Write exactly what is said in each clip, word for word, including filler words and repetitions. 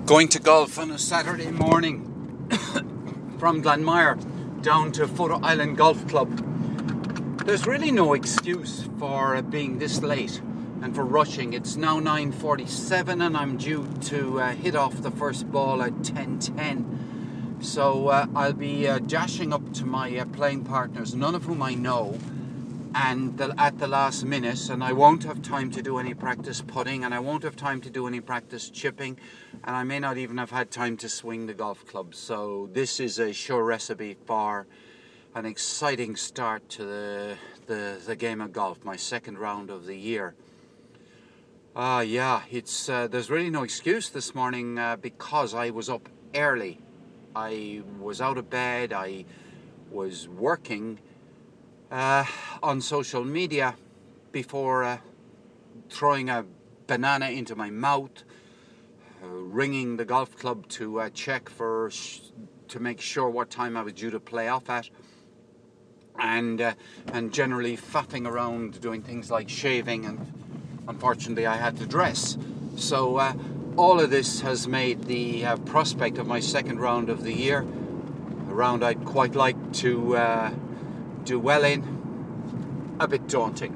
Going to golf on a Saturday morning from Glenmire down to Photo Island Golf Club. There's really no excuse for being this late and for rushing. It's now nine forty-seven and I'm due to uh, hit off the first ball at ten ten. So uh, I'll be uh, dashing up to my uh, playing partners, none of whom I know, and the, at the last minute, and I won't have time to do any practice putting, and I won't have time to do any practice chipping, and I may not even have had time to swing the golf club. So this is a sure recipe for an exciting start to the the, the game of golf, my second round of the year. Ah, uh, yeah, it's uh, there's really no excuse this morning uh, because I was up early. I was out of bed. I was working Uh, on social media before uh, throwing a banana into my mouth, uh, ringing the golf club to uh, check for sh- to make sure what time I was due to play off at, and uh, and generally faffing around doing things like shaving, and unfortunately I had to dress. So uh, all of this has made the uh, prospect of my second round of the year, a round I'd quite like to uh, do well in, a bit daunting.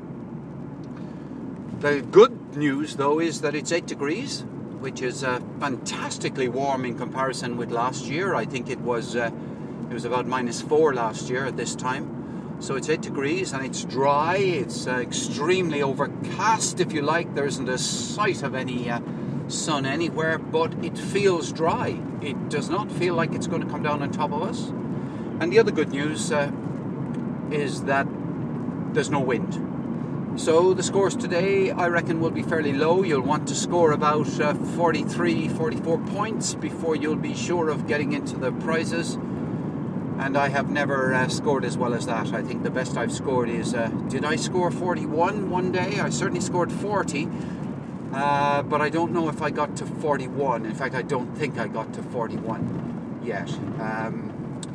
The good news though is that it's eight degrees, which is uh, fantastically warm in comparison with last year. I think it was uh, it was about minus four last year at this time. So it's eight degrees and it's dry. It's uh, extremely overcast, if you like. There isn't a sight of any uh, sun anywhere, but it feels dry. It does not feel like it's going to come down on top of us. And the other good news uh, is that there's no wind. So the scores today, I reckon, will be fairly low. You'll want to score about uh, forty-three, forty-four points before you'll be sure of getting into the prizes. And I have never uh, scored as well as that. I think the best I've scored is, uh, did I score forty-one one day? I certainly scored forty, uh, but I don't know if I got to forty-one. In fact, I don't think I got to forty-one yet. Um,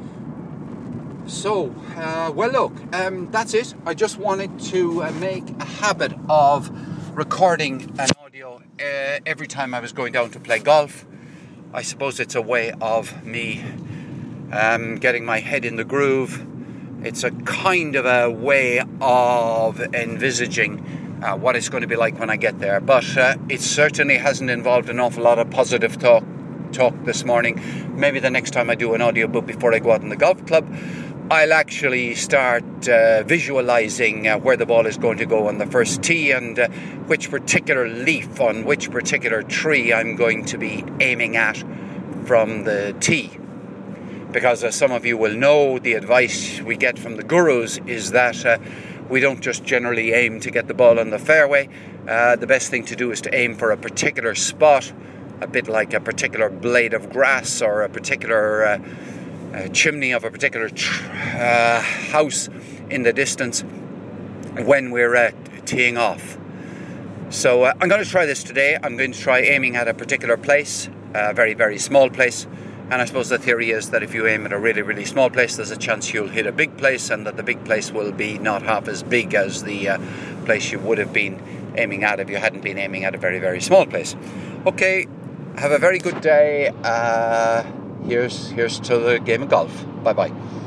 So, uh, well look, um, that's it. I just wanted to uh, make a habit of recording an audio uh, every time I was going down to play golf. I suppose it's a way of me um, getting my head in the groove. It's a kind of a way of envisaging uh, what it's going to be like when I get there. But uh, it certainly hasn't involved an awful lot of positive talk, talk this morning. Maybe the next time I do an audiobook before I go out in the golf club, I'll actually start uh, visualizing uh, where the ball is going to go on the first tee and uh, which particular leaf on which particular tree I'm going to be aiming at from the tee. Because as some of you will know, the advice we get from the gurus is that uh, we don't just generally aim to get the ball on the fairway. Uh, the best thing to do is to aim for a particular spot, a bit like a particular blade of grass or a particular Uh, Uh, chimney of a particular tr- uh, house in the distance when we're uh, teeing off. So uh, I'm going to try this today. I'm going to try aiming at a particular place, a very, very small place. And I suppose the theory is that if you aim at a really, really small place, there's a chance you'll hit a big place, and that the big place will be not half as big as the uh, place you would have been aiming at if you hadn't been aiming at a very, very small place. Okay, have a very good day. Uh, Here's here's to the game of golf. Bye bye.